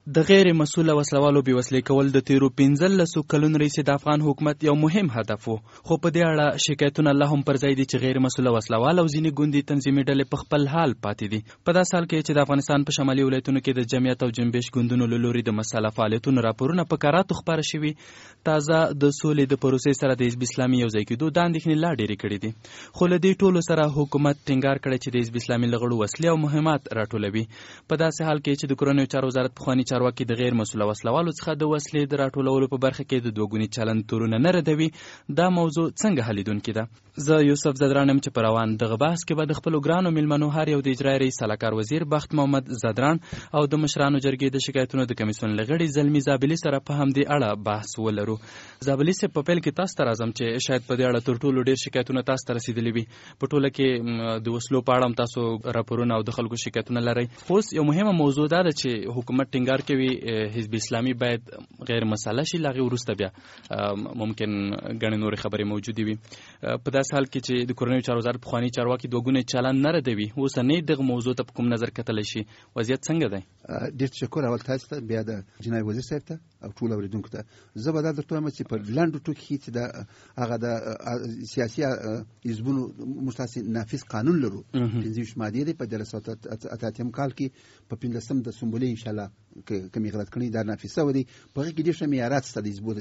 د غیر مسؤله وسلوالو بېوسلې کول د تیرو 15 کلونو راهیسې د افغان حکومت یو مهم هدف و، خو په دې اړه شکایتونه لا هم پر ځای دي چې غیر مسؤله وسلوال او ځینې ګوندي تنظیمي ډلې په خپل حال پاتې دي. په داسې حال کې چې د افغانستان په شمالي ولایتونو کې د جمعیت او جنبش ګوندونو له لوري د مسله فعالیتونو راپورونه په کراتو خپاره شوي، تازه د سولې د پروسې سره د حزب اسلامي یو ځای کېدو دا اندېښنې لا ډېرې کړي دي. خو له دې ټولو سره حکومت ټینګار کړی چې د حزب اسلامي له غړو وسلې او مهمات راټولوي. په داسې حال کې چې د کورنیو چارو وزارت پخواني چارواکي د غیر مسؤله وسلوالو څخه د وسلې د راټولولو په برخه کې د دوه ګوني چلند تورونه نه ردوي، دا موضوع څنګه حلیدونکې ده؟ زه یوسف زدران یم چې په روان دغه بحث کې به د خپلو ګرانو میلمنو هر یو د اجرایي رئیس سلاکار وزیر بخت محمد زدران او د مشرانو جرګې د شکایتونو د کمیسیون له غړي زلمي زابلي سره په همدې اړه بحث ولرو. زابلي صاحب، په پیل کې تاسو ته راځم چې شاید په دې اړه تر ټولو ډېر شکایتونه تاسو ته رسېدلي وي. په ټوله کې د وسلو په اړه هم تاسو راپورونه او د خلکو شکایتونه لرئ. خو اوس یو مهمه موضوع دا ده چې حکومت ټینګار کوي حزب اسلامي باید غیر مسله شي، له هغې وروسته بیا ممکن ګڼې نورې خبرې موجودې وي. په داسې حال کې چې د کورنیو چارو وزارت پخواني چارواکي دوه ګونی چلند نه ردوي، اوسنۍ دغه موضوع ته په کوم نظر کتلی شي؟ وضعیت څنګه دی؟ ډېر تشکر اول تاسو ته، بیا د جناب وزیر صاحب ته او ټولو اورېدونکو ته. زه به دا درته وایم چې په لنډو ټکو کې چې هغه د سیاسي حزبونو موږ تاسې نافذ قانون لرو، 25 مادې دی په 1988 کال کې په 15 د سنبلې انشاءالله کمی غلط کړي دا نافذ شوی دی. په هغې کې ډېر ښه معیارات شته د حزبو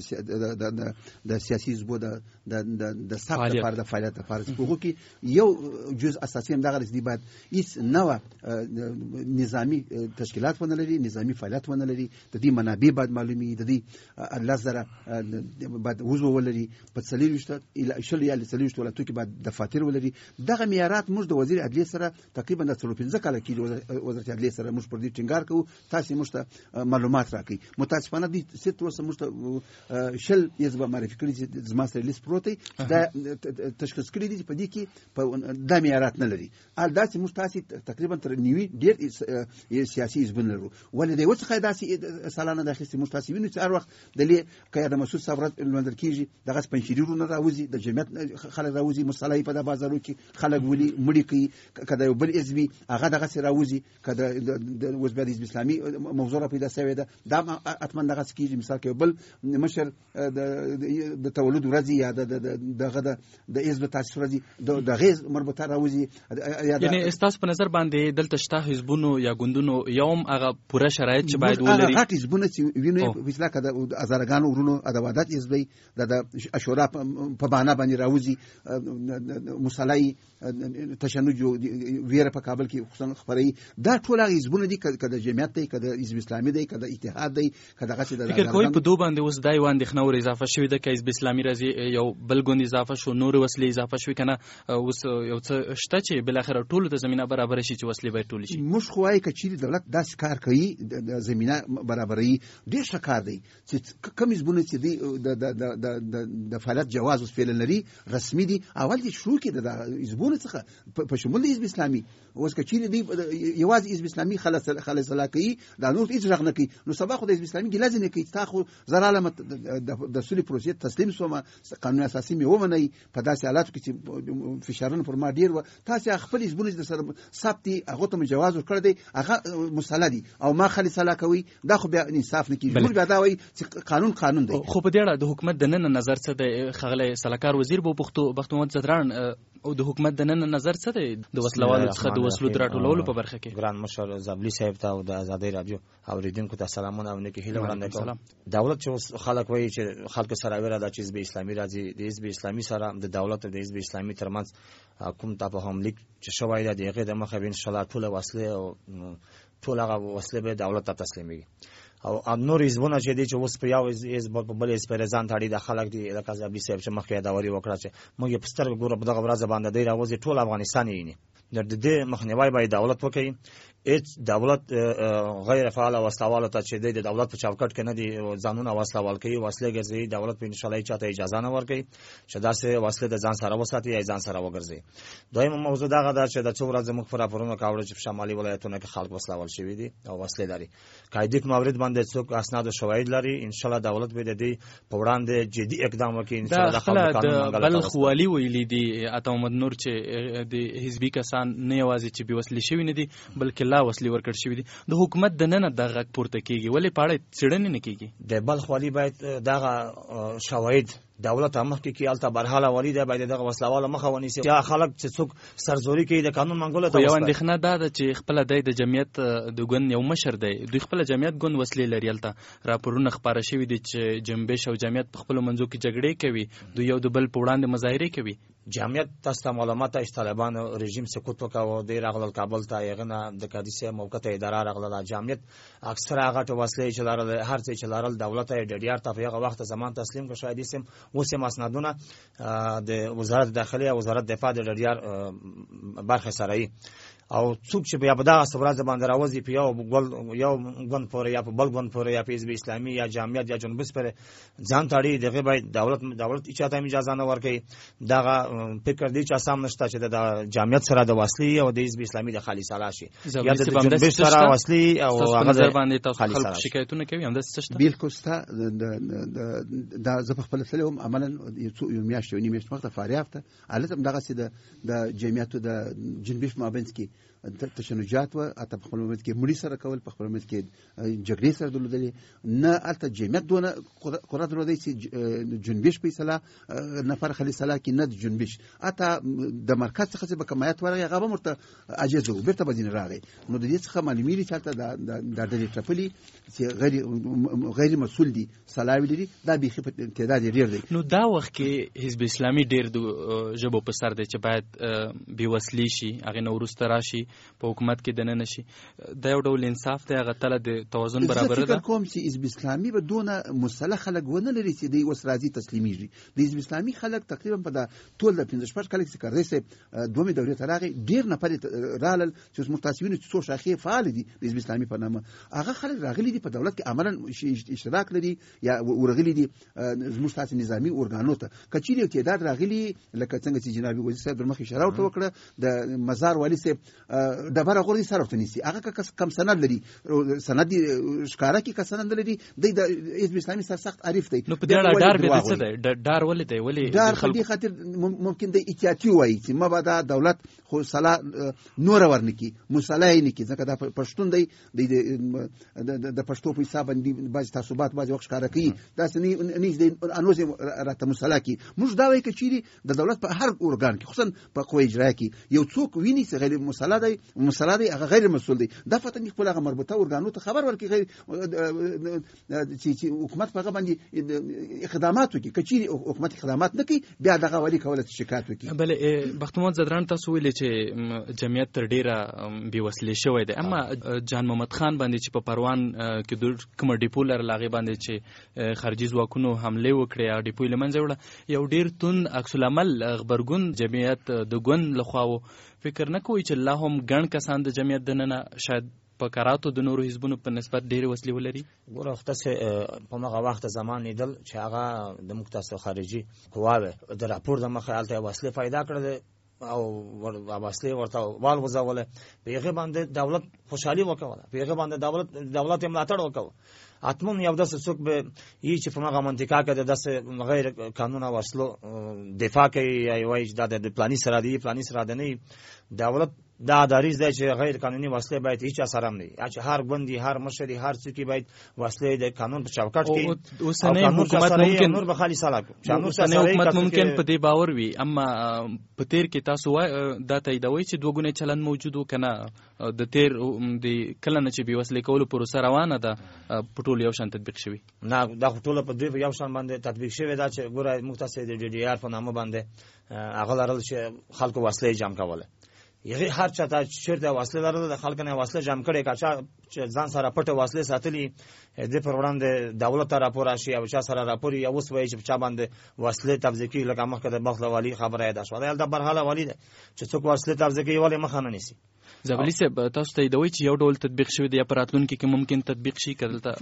د سیاسي حزبو د ثبت لپاره د فعالیت لپاره. په هغو کې یو جز اساسي همدغه دی، باید هېڅ نوع نظامي تشکیلات ونه لري، نظامي فعالیت ونه لري، د دې منابع باید معلومي، د دې 10,000 باید عضو ولري، په 40 یا 40 ولایتو کې باید دفاتر ولري. دغه معیارات موږ د وزیر عدلیې سره تقریبا د 15 کاله کې وزارت عدلیې سره موږ پر دې ټینګار کوو. تاسې موږ ته معلومات راکړئ. متاسفانه دوی تر اوسه موږ ته 10 حزبه معرفي کړي چې زما سره لیست پروت دی، دا تشخیص کړي دي چې په دې کې دا معیارات نه لري. داسې موږ تاسې تقریبا تر نیوي ډېر سیاسي حزبونه لرو. ولې د یو څخه داسې سالانه د اخیستې موږ تاسې وینو چې هر وخت که د مسعود صاحب ورځ لمانځل کېږي، دغسې پنجشیرونه راوځي، د جمعیت خلک راوځي، مصالحې په دا بازارو کې خلک ولي مړي کوي، که د یو بل حزب وي هغه دغسې راوځي، که د اوس بیا د حزب اسلامي موضوع را پیدا شوې ده، دا حتما دغسې کېږي. مثال که یو بل مشر د تولد ورځ یا دغه د حزب تاسیس ورځ د هغې مربوطه راوځي. یعنې ستاسو په نظر باندې دلته شته حزبونو یا ګوندونو یو هم هغه پوره شرایط چې باید ولري؟ غټ حزبونه چې وینو په اصطلاح که د هزارګانو ورونو د وحدت حزب دی، د اشورا په بهانه باندې راوځي، مصالحې تشنج ویره په کابل کې خصوصا خپروي، دا ټول هغه حزبونه دي، که د جمعیت دی، که د حزب اسلامي دی، که د اتحاد دی، که دغسې د فکر کوئ په دو باندې اوس دا یوه اندېښنه ور اضافه شوې ده که حزب اسلامي راځي یو بل ګوند اضافه شو، نورې وسلې اضافه شوې که نه اوس یو څه شته چې بالاخره ټولو ته زمینه برابره شي چې وسلې باید ټولې شي؟ موږ خو وایو که چیرې دولت داسې کار کوي د زمینه برابروي، ډېر ښه کار دی. چې کوم حزبونه چې دی د فعالیت جواز اوس فعلا لري، رسمي دي، اول دې شروع کړي د حزبونو څخه په شمول د حزب اسلامي. اوس که چیرې دی یوازې حزب اسلامي خلصله کوي، دا نور هېڅ غږ نه کوي، نو سبا خو د حزب اسلامي ګیله ځینې کوي. تا خو زه راغلم د سولې پروسې تسلیم شوم، قانون اساسي مې ومنئ، په داسې حالاتو کې چې فشارونه پر ما ډېر وه، تاسې خپل حزبونه چې درسره ثبت دي هغو ته مې جواز ورکړی دی، هغه مسله دي او ما خلصله کوي، دا خو بیا انصاف نه کېږي. موږ بیا دا وایي چې قانون دی. خو په دې اړه د حکومت د نن نظر څه دی؟ ښاغلی سلاکار وزیر بخت محمد زدران، او د حکومت د نن نظر څه دی د وسلوالو څخه د وسلو د راټولولو په برخه کې؟ ګران مشر زابلي صاحب ته او د ازادۍ راډیو اوریدونکو ته سلامونه او نیکې هیلې وړاندې کوم. دولت چې اوس خلک وایي چې خلکو سره ویره ده چې حزب اسلامي راځي، د حزب اسلامي سره د دولت او د حزب اسلامي ترمنځ کوم تفاهم لیک چې شوی دی، د هغې د مخه به انشاءالله ټوله وسلې او ټول هغه وسلې به دولت ته تسلیمېږي. او نور حزبونه چې دي چې اوس په یو حزب په بل حزب پرې ځان تاړي، د خلک دي لکه زابلي صاحب چې مخکې یادواري وکړه چې موږ یې په سترګو ګورو په دغه ورځ باندې دی راوځي، ټول افغانستان یې ویني. د دې مخنیوی باید دولت وکړي. هیڅ دولت غیر فعال وسلوالو ته چې د دولت په چوکاټ کې نه دي ځانونه وسلوال کوي، وسلې ګرځوي، دولت په انشاءالله چاته اجازه نه ورکوي چې داسې وسلې د ځان سره وساتي یا ځان سره وګرځي. دویمه موضوع دغه ده چې د څو ورځې موږ په راپورونو کې اورو چې په شمالي ولایتونو کې خلک وسلوال شوي دي او وسلې لري. که دې په مورد باندې باندې څوک اسناد او شواهد لري ان شاء الله دولت به د دې په وړاندې جدي اقدام وکړي. ان شاء الله د قانون د بلخ والی ویلي دي عطا محمد نور چې د حزبي کسان نه یوازې چې بېوسلې شوي نه دي بلکې لا وسلې ورکړل شوي دي. د حکومت دننه دا غږ پورته کیږي، ولې په اړه څېړنې نه کیږي؟ د بلخ والی باید دغه شواهد دولت هم مخکې کې الته برحاله والی دی باید دغه وسلوال مخه ونیسي. یا خلک چې څوک سرزوري کوي د قانون منګولو ته یو اندېښنه دا ده چې خپل د جمعیت د ګوند یو مشر دی، دوی خپل جمعیت ګوند وسلې لري. الته راپورونه خپاره شوي دي چې جنبش او جمعیت په خپل منځو کې جګړې کوي، دوی یو د بل په وړاندې مظاهرې کوي. جمعیت تاسو معلومات ته طالبان رژیم سقوط وکاو د راغلل کابل ته یغنه د قادسیه موقته اداره راغله. جمعیت اکثر هغه ټو وسلې چې لرل هر څه چې لرل دولت یې ډډیار ته په هغه وخت زمان تسلیم کړ. شاید سم وسه مسندونه د وزارت داخلي او وزارت دفاع د ډډیار برخه سره او څوک چې بیا په دغه سورازه باندې راوځي په یو ګوند پورې یا په بل ګوند پورې یا په حزب اسلامي یا جمعیت یا جنبش پر ځان تاړي دغه باید دولت اچاته اجازه نه ورکړي. دغه فکر دی چې اسام نشته چې د جمعیت سره د وسلې او د حزب اسلامي د خالص راشي یا د جنبش سره وسلې او هغه باندې تاسو خلک شکایتونه کوي هم د څه بالکل ستا د زه په خپل سلام عملاً یو میاشت یو نیمه وخت فاریاب ته البته دغه سي د جمعیت د جنبش مابینځ کې تشنجات و اته په خپل وخت کې مړي سره کول په خپل وخت کې جګړې سره درلودلې نه الته جمعیت دونه قدرت درلودي چې جنبش په اصطلاح نفر خلی صلاح کې نه جنبش اته د مرکز څخه به کمایت ورغی هغه مرته عاجز و بیرته بدین راغی. نو د دې څخه معلومیږي چې الته د ډلې ټپلي چې غیر مسؤل دي صلاح لري دا به په تعداد ډیر دی. نو دا وخت کې حزب اسلامي ډیر د جبو په سر دی چې باید بې وسلې شي، هغه نو ورسته راشي په حکومت کې دننه شي. دا یو ډول انصاف دی، هغه تل د توازن برابر ده. فکر کوم چې حزب اسلامي به دونه مسلح خلک ونه لري چې دی اوس راځي تسلیمیږي. د حزب اسلامي خلک تقریبا په ټول د 15 کال کې کړی سي دومره دورې تراغي ډیر نفر رالل چې متاسفین چې څو شاخې فعال دي د حزب اسلامي په نامه هغه خلک راغلي دي په دولت کې عملاً اشتراک لري یا ورغلي دي زموږ تاسو نظامی اورګانو ته کچېری یو تعداد راغلي لکه څنګه چې جناب وزیر صاحب درمخ اشاره وکړه د مزار والی صاحب د بره غوړي سره ونیسي هغه کم سند لري سند ښکارا کې سند لري د حزب اسلامي سره سخت عارف دی. نو په دې اړه ډار به څه دی؟ ډار ولې دی؟ ولې ډار خلک خاطر ممکن د احتیاطي وایي چې ما به دا دولت خو صلاح نور ورنکي مصالحه نه کی ځکه دا پښتون دی د پښتو په حساب باندې بعض تعصبات بعض وخت ښکارا کوي دا سني نږدې انوز راته مصالحه کی موږ دا وایي چې د دولت په هر اورګان کې خصوصا په قوی اجرا کې یو څوک ویني چې غیر مصالحه دی هغه غیر مسؤل دی دا فتن خپل هغه مربوطه اورګانو ته خبر ورکړي غیر چې حکومت په هغه باندې اقدامات وکړي کچېری حکومت اقدامات نه کوي بیا دغه ولی کوله شکایت وکړي. بل بختمون زدران تاسو ویل چې جمعیت تر ډیره بې وسلې شوی دی، اما جان محمد خان باندې چې په پروان کې د کوم ډیپو لر لاغي باندې چې خارجي ځواکونو حمله وکړي او ډیپو لمنځه وړه یو ډیر تون عکس العمل خبرګون جمعیت د ګوند لخوا فکر نه کوي چې الله هم ګڼ کسان د جمعیت دننه شاید په کاراتو د نورو حزبونو په نسبت ډېرې وسلې ولري. ګوره خداسې په هغه وخت زمان لیدل چې هغه د مختص خارجي قواوې د راپور د مخه هلته وسلې پیدا کړل او وسلې ورته والوځولې په هغه باندې دولت خوشحالي وکوله، په هغه باندې دولت ملاتړ وکاوه. اتمن یو داسې څوک به یی چې په هغه منطقه کې د داسې غیر قانوني وسلو دفاع کوي یا وایي چې د پلاني سره دی پلاني سره نه دولت دا دریز دی چې غیر قانوني وسلې باید هیڅ اثر هم نه چې هر بندي هر مشري هر څوک باید وسلې د قانون په چوکاټ کې اوسنۍ حکومت ممکن نور به خالي سالاک اوسنۍ حکومت ممکن په دې باور وي، اما په تیر کې تاسو دا تاییدوي چې دوه ګونې چلن موجود و کنه د تیر د کله نه چې بې وسلې کولو پروسه روانه ده په ټول یو شان تطبیق شوی نه دا ټول په دې یو شان باندې تطبیق شوی دا چې ګوره مختصر د ډي ډي آر په نامه باندې هغه لرل چې خلکو وسلې جمع کوله یغه هر چا ته چیرته وسلې لرل د خلکو نه وسلې جمع کړي کاچا چې ځان سره پټه وسلې ساتلي د پر وړاندې دولت راپور راشي او چا سره راپور یو اوس وایي چې چا باندې وسلې تبذیکی لکه مخکې د بغل والی خبره ده شو دا د برحاله والی ده چې څوک وسلې تبذیکی والی مخ نه نیسي. زبلی صاحب تاسو ته دوی چې یو ډول تطبیق شوی دی یا پراتلون کې ممکن تطبیق شي کړل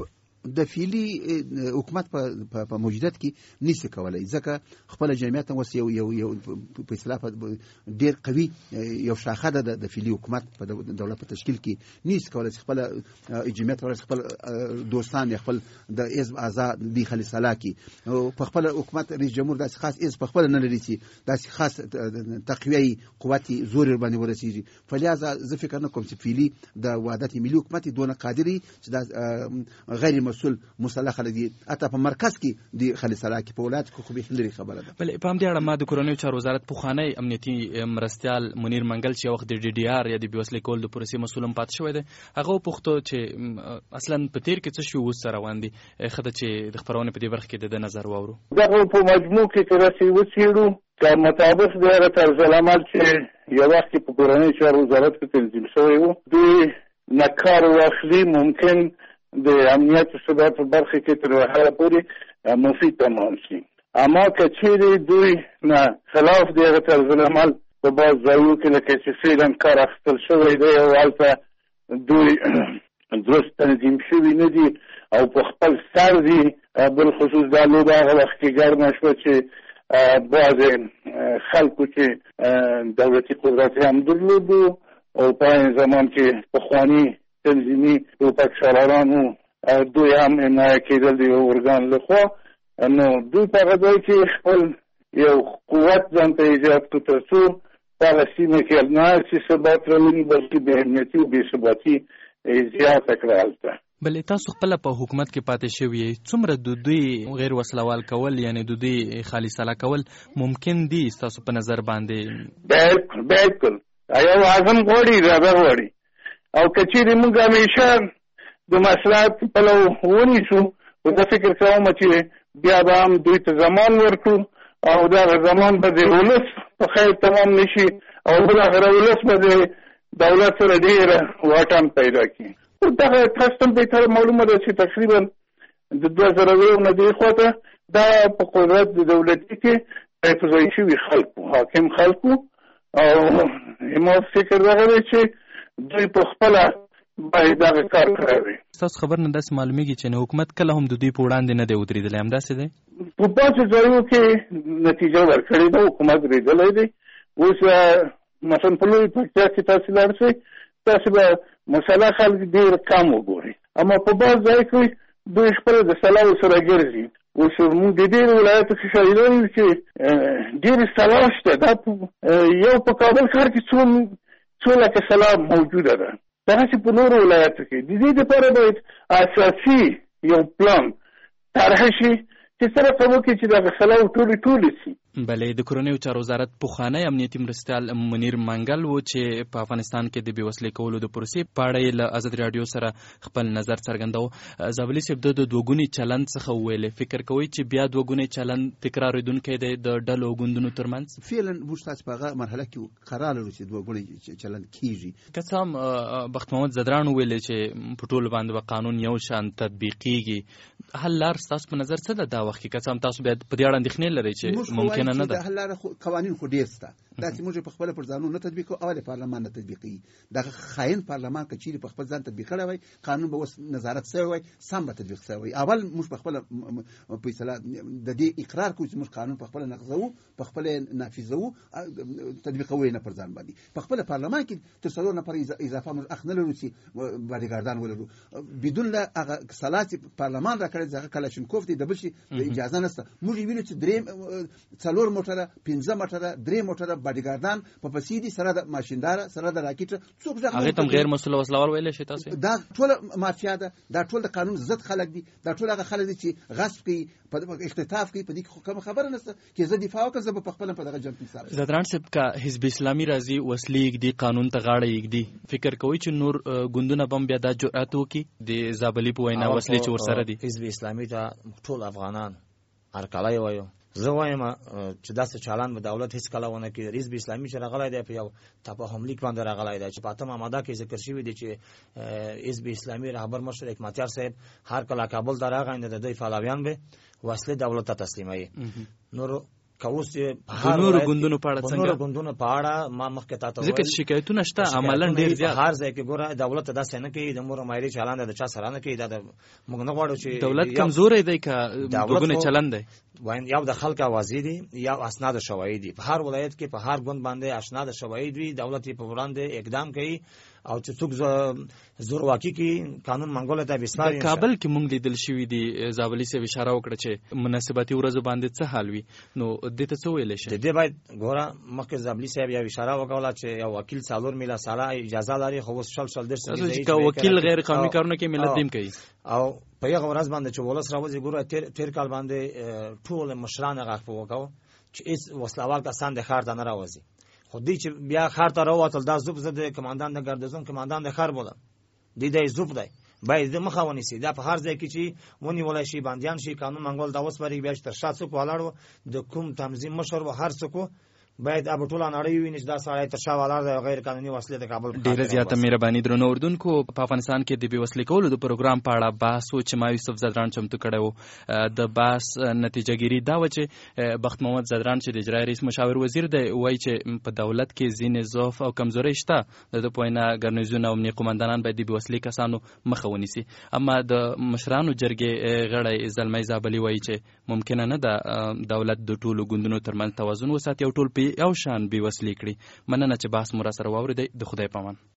د فعلي حکومت په موجودیت کې نشي کولای، ځکه خپل جمعیت اوس یو په اصطلاح ډیر قوي یو شاخه ده د فعلي حکومت په دولت په تشکیل کې نشي کولای خپل جمعیت ولر خپل دوستان یا خپل د حزب آزاد دی خالص سلاکی په خپل حکومت رئیس جمهور داسې خاص حزب په خپل نه لري چې داسې خاص تقویي قوت زور باندې ورسیږي. فلهذا زه فکر نه کوم چې فعلي د وحدت ملي حکومت دونه قادري چې دا غیر مسؤل مسلح خلک دي اته په مرکز کې دی خالص سلاکی په ولایت کې خو به لري خبره ده. بل په همدې اړه ما د کورنیو چارو وزارت پخوانی امنیتي مرستیال منیر منګل چې وخت د ډي ډي آر یا د بیوسلې کول د پروسې مسؤل پات شوی دی هغه پوښتنه چې اصلا په تیر کې څه شو وس سره روان دي خدای چې د خبرونه په دې برخه کې د نظر واورو. دغه په مجموع کې ترسي وسیړو که مطابق د طرز العمل چې یو وخت په کورنیو چارو وزارت کې تنظیم شوی و دوی نکار واخلي ممکن د امنیت ثبات په برخه کې تر هغه پورې مفید تمام شي. اما که چیرې دوی نه خلاف د طرز العمل په بعض ځایونو کې لکه چې فعلا کار اخیستل شوی دی او هلته دوی درست تنظیم شوي نه دي او په خپل سر دي، بالخصوص دا لوبه هغه وخت کې ګرمه شوه چې بعضې خلکو چې دولتي قدرت هم درلودو او په عین زمان کې پخواني تنظیمي ټوپکچالانو دوی هم حمایه کېدل د یو ارګان لخوا، نو دوی په هغه ځای کې خپل یو قوت ځان ته ایجاد کړو تر څو په هغه سیمه کې نه چې ثبات راولي بلکې بې امنیتي او بې ثباتي زیاته کړه هلته. بل تاسو خپل په حکومت کې پاتې شوی څومره د دوی غیر وسلوال کول یعنی د دوی خالي سلا کول ممکن دي تاسو په نظر باندې؟ بالکل یو اعظم غوړي راځه غوړي او کچېرې موږ همیشه د مصلحت په لو ونیسو او د فکر کوم چې بیا به هم دوی ته زمان ورکړو او دا زمان به د ولس په خیر تمام نشي او بالاخره ولس به د دولت سره ډېره واټن پیدا کړي. دغه تاسو ته به معلومه ده چې تقریبا د 2000 نه دی خواته دا په قدرت د دولتي کې فضایي شوي خلکو حاکم خلکو او ما فکر راغلی چې دوی په خپله باید دغه کار کوي. تاسو خبر نه داسې معلومیږي چې حکومت کله هم د دوی په وړاندې نه دی ودرېدلی، همداسې دی؟ په بعضې ځایونو کې نتیجه ورکړې ده، حکومت درېدلی دی. اوس مثلا په لوی پکتیا کې تاسو لاړ شئ تاسو به مسله خلک ډېر کم وګورئ، اما په بعض ځای کې دوی خپله د سلاو سره ګرځي. اوس موږ د ډېرو ولایتو کې شاهدان یو چې ډېرې سلا شته، دا یو په کابل ښار کې څو لکه سلا موجوده ده. دغسې په نورو ولایتو کې د دې دپاره باید اساسي یو پلان طرحه شي چې سره کوو کې چې دغه سلاو ټولې شي. بلې د کورنیو چارو وزارت پخوانی امنیتي مرستیال منیر منګل و چې په افغانستان کې د بیوسلې کولو د پروسې په اړه یې له آزاد راډیو سره خپل نظر څرګنداوه. زابلي صاحب د دوګوني چلند څخه وویلې، فکر کوئ چې بیا دوګوني چلند تکرارېدونکی دی د ډلو او ګوندونو ترمنځ؟ فعلا موږ تاسو په هغه مرحله کې قرار لرو چې دوګوني چلند کیږي. که څه هم بخت محمد زدران وویلې چې په ټولو باندې به قانون یو شان تطبیقیږي، حل لار ستاسو په نظر څه ده دا وخت کې؟ که څه هم تاسو بیا په دې اړه اندېښنې لرئ چې ممکنه نه ده؟ حل لاره قوانین خو ډېر شته، دا چې موږ په خپله پر ځانونو نه تطبیقوو، اول پارلمان نه تطبیقوي. دغه خاین پارلمان که چیرې په خپل ځان تطبیق کړی وای، قانون به اوس نظارت شوی وای، سم به تطبیق شوی وای. اول موږ په خپله په اصطلاح د دې اقرار کوو چې موږ قانون په خپله نقضوو، په خپله نافظوو، تطبیقوو یې نه پر ځان باندې. په خپله پارلمان کې تر 4 نفر اضافه موږ حق نه لرو چې باډیګاردان ولرو بدون له هغه سلا چې پارلمان را کړی هغه کلاشینکوف دی د بل شي اجازه نشته. موږ وینو چې 4 موټره 15 موټره 3 موټره باډیګاردان په پسې دي سره د ماشیندار سره د راکټ څوک ځخ هغه تم غیر مسؤل وسلوال ویل شي. تاسو دا ټول مافیا ده، دا ټول د قانون ضد خلک دي، دا ټول هغه خلک دي چې غصب کوي په اختطاف کوي. په دې کې کوم خبره نشته چې زه دفاع وکړم، زه په خپل په دغه جنګ کې سره زدران صاحب کا حزب اسلامي راځي وسلې یګدي قانون ته غاړه یګدي، فکر کوي چې نور ګوندونه بم بیا د جرأت وکي د زابلي په وینا وسلې چې ورسره دي؟ حزب اسلامي ته ټول افغانان هرکلی وایو. زه وایم چې داسې چالان به دولت هیڅ کله ونه کړي. حزب اسلامي چې راغلی دی په یو تفاهم لیک باندې راغلی دی چې په 8مه ماده کې ذکر شوي دی چې حزب اسلامي رهبر مشر حکمتیار صاحب هر کله کابل ته راغی نو د دوی پهلویان به وسلې دولت ته تسلیموي. نور کوس په نورو ګوندونو په اړه څنګه ګوندونو په اړه ما مخکې تاسو ځکه شکایتونه شته عملاً ډیر زیات هر ځای کې ګوره دولت دا څنګه کوي د مور مایري چلند د چا سره نه کوي دا موږ نه غواړو چې دولت کمزورې دی که دوګونه چلند دی وین یو د خلک اوازې دي یا اسناد شواهد دي په هر ولایت کې په هر ګوند باندې اسناد شواهد وي دولت په وړاندې اقدام کوي او چې څوک زورواکي کې قانون منګول ته بسپاري کابل کې مونږ لیدل شوې دي زابلي سه اشاره وکړه چې مناسبتي ورځ باندې څه حال وي نو د ته څه ویل شي د دې باید ګوره مخکې زابلي صاحب یا اشاره وکړه چې یو وکیل څالور میلا سره اجازه لري خو شل درس چې وکیل غیر قانوني کارونه کې ملت دیم کوي او په یو ورځ باندې چې ولس راوځي ګوره تیر کال باندې ټول مشران غاښ وکاو چې اس وسلوال کسان د خار ته نه راوځي خو دې چې بیا خار ته راوتل دا زوب زده کمانډان د ګردزون کمانډان د خار بوله دې زوب دی باید د مخه ونیسي دا په هر ځای کې چې ونیول شي باندېان شي قانون منګول دا اوس پرې بیا تر شاته ولاړو د کوم تنظیم مشر و هر څوک باید اب ټول نړۍ ویني چې دا سړی تر شا ولاړ دی غیر قانوني وسلې د کابل ډیره زیاته مهرباني درنو اردوونکو په افغانستان کې د بې وسلې کولو د پروګرام په اړه بحث و چې ما یوسف زدران چمتو کړی و د بحث نتیجه ګیري دا و چې بخت محمد زدران چې د اجرایي رئیس مشاور وزیر دی وایي چې په دولت کې ځینې ضعف او کمزوري شته د ده په وینا ګرنیزونه او امنیه قمندانان باید د بې وسلې کسانو مخه ونیسي اما د مشرانو جرګې غړی زلمی زابلي وایي چې ممکنه نه ده دولت د ټولو ګوندونو ترمنځ توازن وساتي او ټول په یو شان بې وسلې کړي مننه چې بحث مو را سره واورېدی د خدای په امان